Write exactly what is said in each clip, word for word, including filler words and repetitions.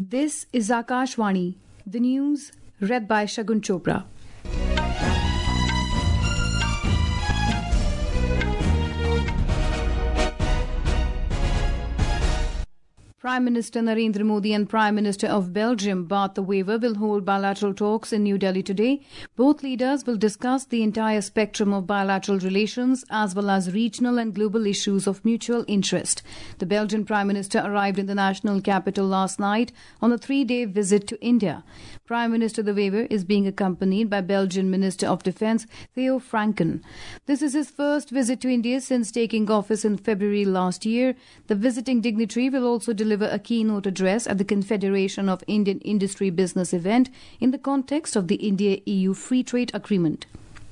This is Akashvani, the news read by Shagun Chopra. Prime Minister Narendra Modi and Prime Minister of Belgium Bart De Wever will hold bilateral talks in New Delhi today. Both leaders will discuss the entire spectrum of bilateral relations as well as regional and global issues of mutual interest. The Belgian Prime Minister arrived in the national capital last night on a three-day visit to India. Prime Minister De Wever is being accompanied by Belgian Minister of Defence Theo Franken. This is his first visit to India since taking office in February last year. The visiting dignitary will also deliver a keynote address at the Confederation of Indian Industry Business event in the context of the India-E U Free Trade Agreement.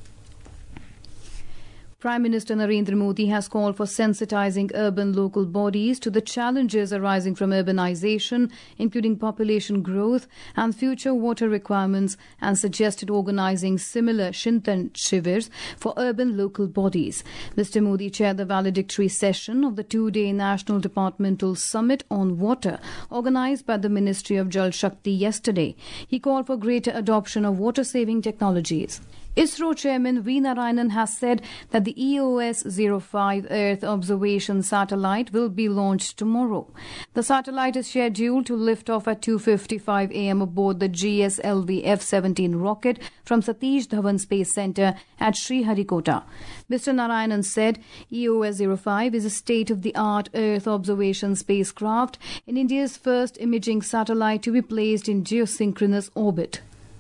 Prime Minister Narendra Modi has called for sensitizing urban local bodies to the challenges arising from urbanization, including population growth and future water requirements, and suggested organizing similar Chintan Shivers for urban local bodies. Mister Modi chaired the valedictory session of the two-day National Departmental Summit on Water organized by the Ministry of Jal Shakti yesterday. He called for greater adoption of water-saving technologies. ISRO Chairman V. Narayanan has said that the E O S zero five Earth observation satellite will be launched tomorrow. The satellite is scheduled to lift off at two fifty-five a m aboard the G S L V F seventeen rocket from Satish Dhawan Space Centre at Sriharikota. Mister Narayanan said E O S zero five is a state-of-the-art Earth observation spacecraft and India's first imaging satellite to be placed in geosynchronous orbit.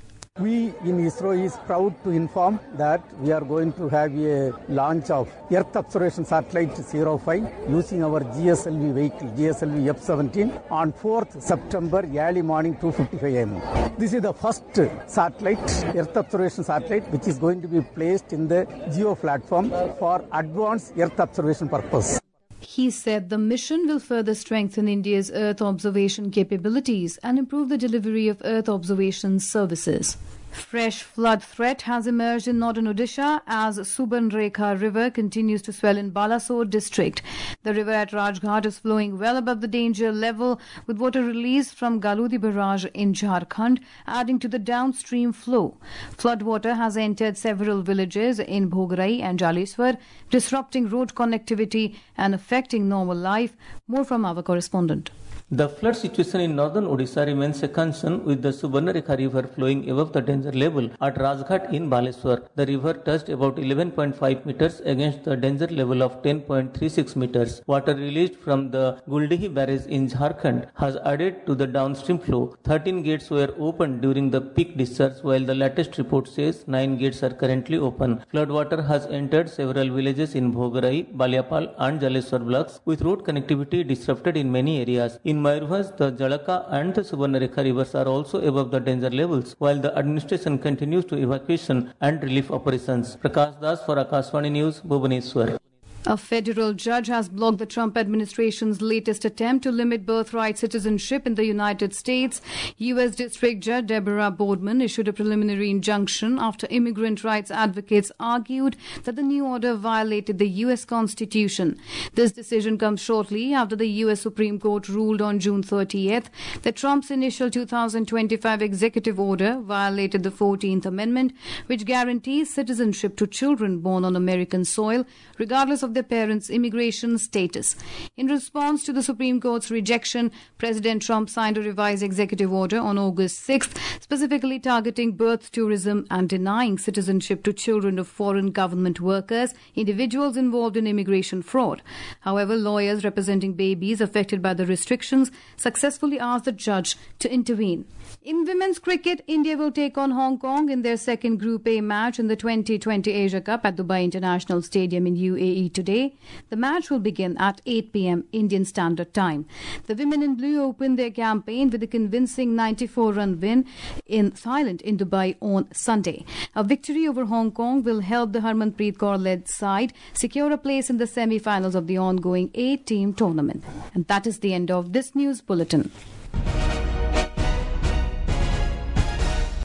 We in ISRO is proud to inform that we are going to have a launch of Earth Observation Satellite zero five using our G S L V vehicle, G S L V F seventeen, on fourth September early morning two fifty-five a m This is the first satellite, Earth Observation Satellite, which is going to be placed in the geo platform for advanced Earth observation purpose. He said the mission will further strengthen India's Earth observation capabilities and improve the delivery of Earth observation services. Fresh flood threat has emerged in northern Odisha as Subarnarekha River continues to swell in Balasore district. The river at Rajghat is flowing well above the danger level, with water released from Galudi barrage in Jharkhand adding to the downstream flow. Flood water has entered several villages in Bhogarai and Jaleswar, disrupting road connectivity and affecting normal life. More from our correspondent. The flood situation in northern Odisha remains a concern, with the Subarnarekha River flowing above the danger level at Rajghat in Baleswar. The river touched about eleven point five meters against the danger level of ten point three six meters. Water released from the Guldihi barrage in Jharkhand has added to the downstream flow. thirteen gates were opened during the peak discharge, while the latest report says nine gates are currently open. Floodwater has entered several villages in Bhogarai, Balyapal and Jaleswar blocks, with road connectivity disrupted in many areas. In Mayurbhanj, the Jalaka and the Subarnarekha rivers are also above the danger levels, while the administration continues to evacuation and relief operations. Prakash Das for Akashvani News, Bhubaneswar. A federal judge has blocked the Trump administration's latest attempt to limit birthright citizenship in the United States. U S District Judge Deborah Boardman issued a preliminary injunction after immigrant rights advocates argued that the new order violated the U S Constitution. This decision comes shortly after the U S Supreme Court ruled on June thirtieth that Trump's initial two thousand twenty-five executive order violated the fourteenth Amendment, which guarantees citizenship to children born on American soil, regardless of their parents' immigration status. In response to the Supreme Court's rejection, President Trump signed a revised executive order on August sixth, specifically targeting birth tourism and denying citizenship to children of foreign government workers, individuals involved in immigration fraud. However, lawyers representing babies affected by the restrictions successfully asked the judge to intervene. In women's cricket, India will take on Hong Kong in their second Group A match in the twenty twenty Asia Cup at Dubai International Stadium in U A E today. The match will begin at eight p m Indian Standard Time. The women in blue opened their campaign with a convincing ninety-four run win in Thailand in Dubai on Sunday. A victory over Hong Kong will help the Harmanpreet Kaur-led side secure a place in the semi-finals of the ongoing eight-team tournament. And that is the end of this news bulletin.